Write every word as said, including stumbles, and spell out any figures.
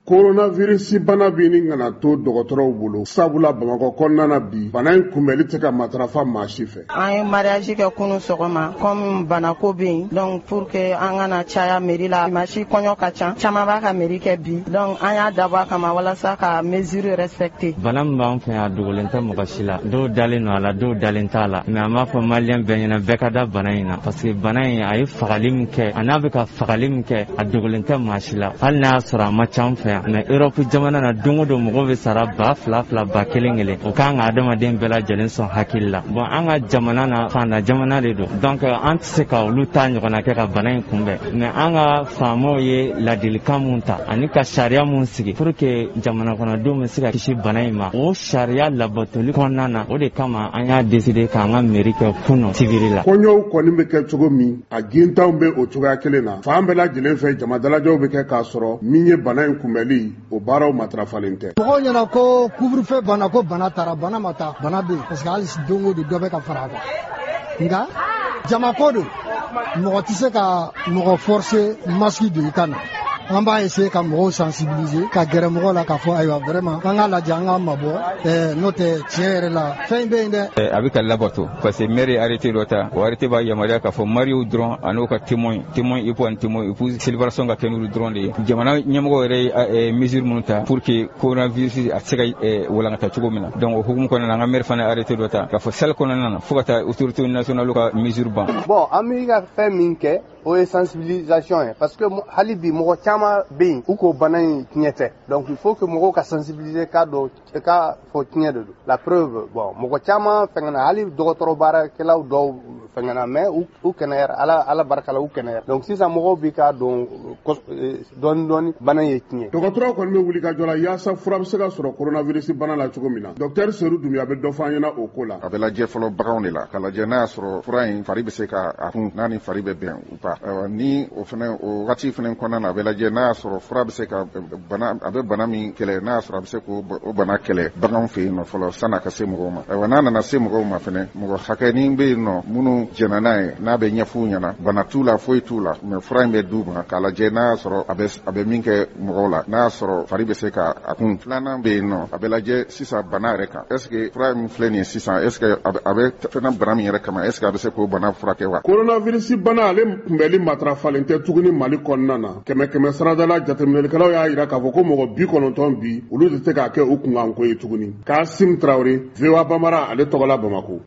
Coronavirus bana bi ni ngana to dɔgɔtɔrɔw bolo sabula Bamakɔ kɔnɔna na bi bana in kunbɛli tɛ ka matarafa maa si fɛ. An ye mariage kɛ kunu sɔgɔma comme bana ko bɛ yen donc pour que an kana caya mairie la maa si kɔɲɔ ka ca caman b'a ka mairie kɛ bi donc an y'a dabɔ a kama walasa ka mesure respecter. Bana min b'an fɛ yan a dogolen tɛ mɔgɔ si la dɔw dalen don a la dɔw dalen t'a la mais an b'a fɔ maliyɛn bɛɛ ɲɛna bɛɛ ka da bana in na parce que bana in a ye fagali min kɛ a n'a bɛ ka fagali min kɛ a dogolen tɛ maa si la hali n'a y'a sɔrɔ a ma ca an fɛ yan mais Europe jamana na don o don mɔgɔ bɛ sara ba fila fila ba kelen kelen o kan ka adamaden bɛɛ lajɛlen sɔn hakili la bon an ka jamana na fanda jamana de don donc an tɛ se ka olu ta ɲɔgɔnna kɛ ka bana in kunbɛn mais an ka faamaw ye ladilikan mun ta ani ka sariya mun sigi pour que jamana kɔnɔdenw bɛ se ka kisi bana in ma o sariya labatoli kɔnɔna na o de kama an y'a décider k'an ka mairie kɛ kunun sibiri la. Kɔɲɔw kɔni bɛ kɛ cogo min a gintanw bɛ o cogoya kelen na fan bɛɛ lajɛlen fɛ jama dalajɛw bɛ kɛ k'a sɔrɔ min ye bana in kunbɛli o baaraw matarafalen tɛ. Mɔgɔw ɲɛna ko couvre-feu bana ko bana taara bana ma taa bana bɛ yen parce que hali don o don dɔ bɛ ka fara a kan nka jama ko don mɔgɔ tɛ se ka mɔgɔ forcer masque don i kan na. An b'a essayer ka mɔgɔw sensibiliser ka gɛrɛ mɔgɔw la k'a fɔ ayiwa vraiment an k'a lajɛ an k'a mabɔ ɛɛ n'o tɛ tiɲɛ yɛrɛ la fɛn bɛ yen dɛ. A bɛ ka labato parce que maire arrêté dɔ ta o arrêté b'a yamaruya k'a fɔ mariaw dɔrɔn a n'o ka témoin témoin époux ani témoin épouse célébration ka kɛ n'olu dɔrɔn de ye jamana ɲɛmɔgɔ yɛrɛ ye mesure minnu ta pour que coronavirus a tɛ se ka walankata cogo min na donc o hukumu kɔnɔna na an ka maire fana arrêté dɔ ta k'a fɔ salle kɔnɔna na fo ka taa autorité nationale ka mesure ban. Bon an bɛ ka fɛn min kɛ o ye sensibilisation ye parce que hali bi mɔgɔ caman bɛ yen u ko bana in tiɲɛ tɛ donc il faut que mɔgɔw ka sensibiliser k'a dɔn k'a fɔ tiɲɛ de don la preuve bon mɔgɔ caman fɛngɛna hali dɔgɔtɔrɔ baarakɛlaw dɔw fɛngɛna mais u kɛnɛyara ala ala barika la u kɛnɛyara donc sisan mɔgɔw bi k'a dɔn dɔɔni dɔɔni bana ye tiɲɛ. Dɔgɔtɔrɔw kɔni bɛ wuli ka jɔ la yaasa fura bɛ se ka sɔrɔ coronavirus bana la cogo min na docteur Seru Dunbiya bɛ dɔ fɔ an ɲɛna o ko la. A bɛ lajɛ fɔlɔ baganw de la ka lajɛ n'a y'a sɔrɔ fura in fari bɛ se ka a kun n'a ni fari bɛ bɛn u pa ni o fana o wagati fana kɔnɔna na a bɛ lajɛ n'a y'a sɔrɔ fura bɛ se ka bana a bɛ bana min kɛlɛ n'a y'a sɔrɔ a bɛ se k'o bana kɛlɛ baganw fɛ yen nɔ fɔlɔ san'a ka se mɔgɔw ma ayiwa n'a nana se mɔgɔw ma fana mɔgɔ hakɛnin bɛ yen nɔ minnu jɛnna n'a ye n'a bɛ ɲɛf'u ɲɛna bana t'u la foyi t'u la mais fura in bɛ d'u ma k'a lajɛ n'a y'a sɔrɔ a bɛ a bɛ min kɛ mɔgɔw la n'a y'a sɔrɔ fari bɛ se ka a kun filanan bɛ yen nɔ a bɛ lajɛ sisan bana yɛrɛ kan est ce que fura min filɛ nin ye sisan est ce que a bɛ fɛn bana min yɛrɛ kama est ce que a bɛ se k'o bana furakɛ wa. Coronavirus bana ale kunbɛli matarafalen tɛ tuguni Mali kɔnɔna na kɛmɛ kɛmɛ saradala jateminɛlikɛlaw y'a jira k'a fɔ ko mɔgɔ bi kɔnɔntɔn bi olu tɛ se k'a kɛ u kunkanko ye tuguni. Kasim Traoré, V O A Bambara ale tɔgɔ la Bamakɔ.